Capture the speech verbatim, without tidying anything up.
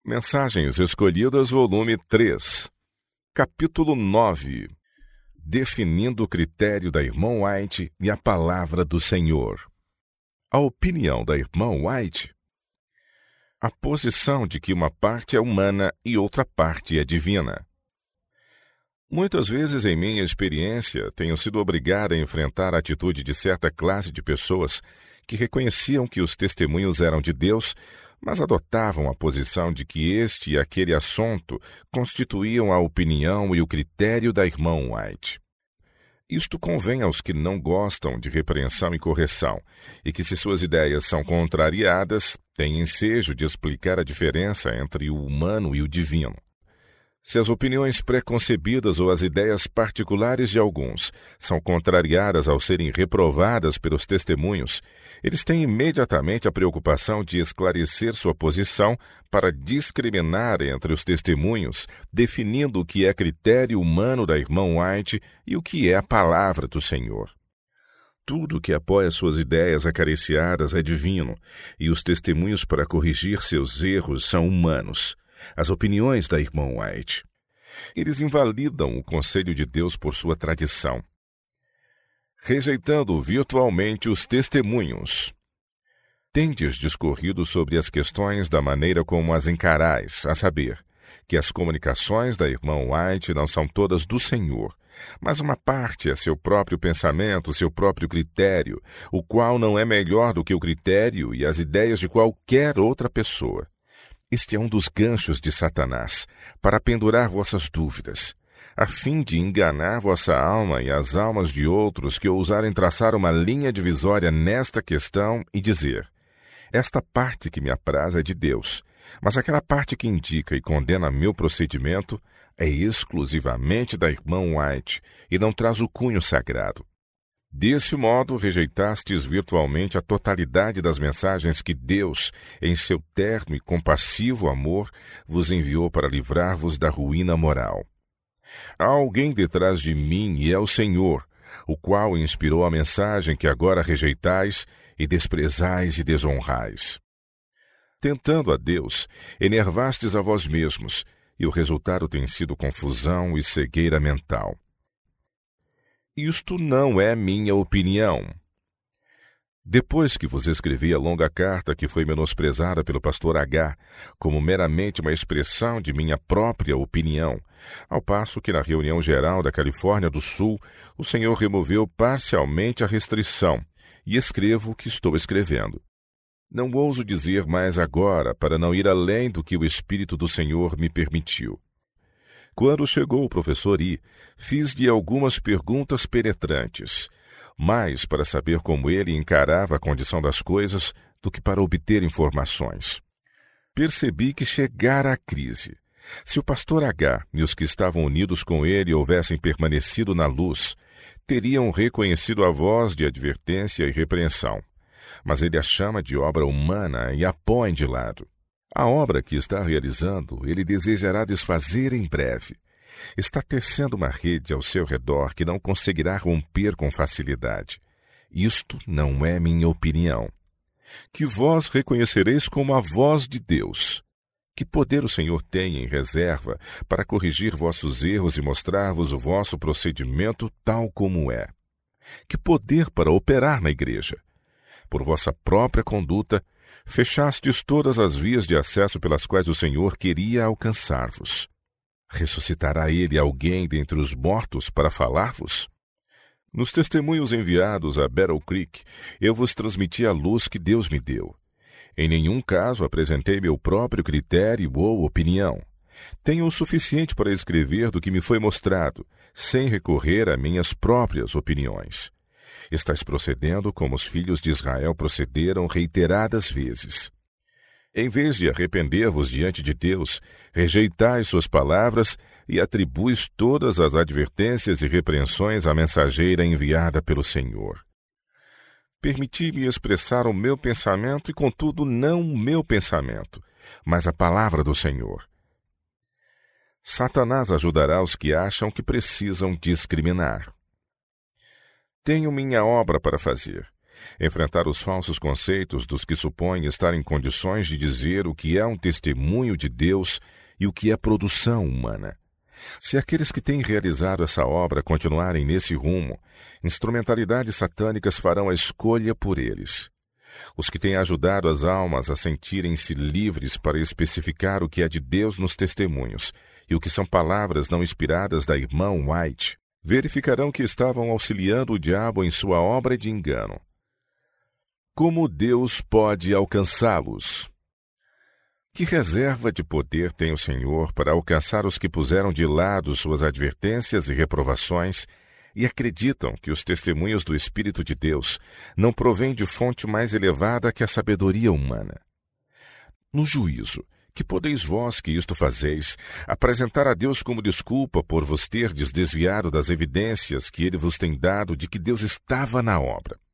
Mensagens Escolhidas, volume três, capítulo nove. Definindo o critério da irmã White e a palavra do Senhor. A opinião da irmã White. A posição de que uma parte é humana e outra parte é divina. Muitas vezes, em minha experiência, tenho sido obrigado a enfrentar a atitude de certa classe de pessoas que reconheciam que os testemunhos eram de Deus, mas adotavam a posição de que este e aquele assunto constituíam a opinião e o critério da irmã White. Isto convém aos que não gostam de repreensão e correção, e que, se suas ideias são contrariadas, têm ensejo de explicar a diferença entre o humano e o divino. Se as opiniões preconcebidas ou as ideias particulares de alguns são contrariadas ao serem reprovadas pelos testemunhos, eles têm imediatamente a preocupação de esclarecer sua posição para discriminar entre os testemunhos, definindo o que é critério humano da irmã White e o que é a palavra do Senhor. Tudo que apoia suas ideias acariciadas é divino, e os testemunhos para corrigir seus erros são humanos. As opiniões da irmã White. Eles invalidam o conselho de Deus por sua tradição, rejeitando virtualmente os testemunhos. Tendes discorrido sobre as questões da maneira como as encarais, a saber, que as comunicações da irmã White não são todas do Senhor, mas uma parte é seu próprio pensamento, seu próprio critério, o qual não é melhor do que o critério e as ideias de qualquer outra pessoa. Este é um dos ganchos de Satanás, para pendurar vossas dúvidas, a fim de enganar vossa alma e as almas de outros que ousarem traçar uma linha divisória nesta questão e dizer: esta parte que me apraz é de Deus, mas aquela parte que indica e condena meu procedimento é exclusivamente da irmã White e não traz o cunho sagrado. Desse modo, rejeitastes virtualmente a totalidade das mensagens que Deus, em seu terno e compassivo amor, vos enviou para livrar-vos da ruína moral. Há alguém detrás de mim e é o Senhor, o qual inspirou a mensagem que agora rejeitais e desprezais e desonrais. Tentando a Deus, enervastes a vós mesmos, e o resultado tem sido confusão e cegueira mental. Isto não é minha opinião. Depois que vos escrevi a longa carta que foi menosprezada pelo pastor H como meramente uma expressão de minha própria opinião, ao passo que na reunião geral da Califórnia do Sul o Senhor removeu parcialmente a restrição, e escrevo o que estou escrevendo. Não ouso dizer mais agora para não ir além do que o Espírito do Senhor me permitiu. Quando chegou o professor I, fiz-lhe algumas perguntas penetrantes, mais para saber como ele encarava a condição das coisas do que para obter informações. Percebi que chegara a crise. Se o pastor H e os que estavam unidos com ele houvessem permanecido na luz, teriam reconhecido a voz de advertência e repreensão. Mas ele a chama de obra humana e a põe de lado. A obra que está realizando, ele desejará desfazer em breve. Está tecendo uma rede ao seu redor que não conseguirá romper com facilidade. Isto não é minha opinião. Que vós reconhecereis como a voz de Deus. Que poder o Senhor tem em reserva para corrigir vossos erros e mostrar-vos o vosso procedimento tal como é. Que poder para operar na igreja. Por vossa própria conduta, fechastes todas as vias de acesso pelas quais o Senhor queria alcançar-vos. Ressuscitará ele alguém dentre os mortos para falar-vos? Nos testemunhos enviados a Battle Creek, eu vos transmiti a luz que Deus me deu. Em nenhum caso apresentei meu próprio critério ou opinião. Tenho o suficiente para escrever do que me foi mostrado, sem recorrer a minhas próprias opiniões. Estais procedendo como os filhos de Israel procederam reiteradas vezes. Em vez de arrepender-vos diante de Deus, rejeitais suas palavras e atribuis todas as advertências e repreensões à mensageira enviada pelo Senhor. Permiti-me expressar o meu pensamento e, contudo, não o meu pensamento, mas a palavra do Senhor. Satanás ajudará os que acham que precisam discriminar. Tenho minha obra para fazer, enfrentar os falsos conceitos dos que supõem estar em condições de dizer o que é um testemunho de Deus e o que é produção humana. Se aqueles que têm realizado essa obra continuarem nesse rumo, instrumentalidades satânicas farão a escolha por eles. Os que têm ajudado as almas a sentirem-se livres para especificar o que é de Deus nos testemunhos e o que são palavras não inspiradas da irmã White, verificarão que estavam auxiliando o diabo em sua obra de engano. Como Deus pode alcançá-los? Que reserva de poder tem o Senhor para alcançar os que puseram de lado suas advertências e reprovações e acreditam que os testemunhos do Espírito de Deus não provêm de fonte mais elevada que a sabedoria humana? No juízo, que podeis vós que isto fazeis, apresentar a Deus como desculpa por vos terdes desviado das evidências que ele vos tem dado de que Deus estava na obra?